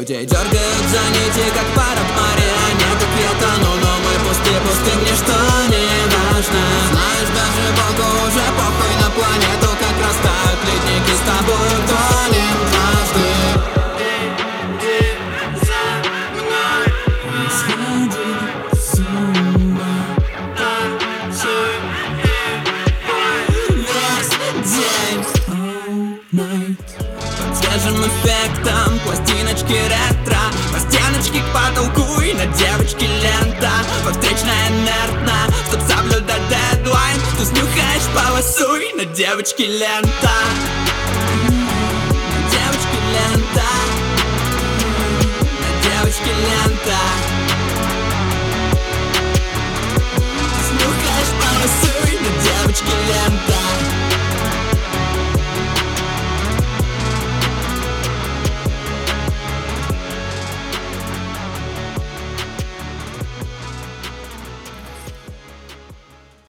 людей дергают за нити, как парад марионеток. Я тону, но мы пусты, мне что не важно. Знаешь, даже Богу уже похуй на планету, как растают ледники, с тобой утонем дважды. Под свежим эффектом пластиночки ретро, по стеночке к потолку и на девочке лента. По встречной инертно, чтоб соблюдать дедлайн. Ты снюхаешь, полосуй, на девочке лента. На девочке лента. На девочке лента. Ты снюхаешь, полосуй, на девочке лента.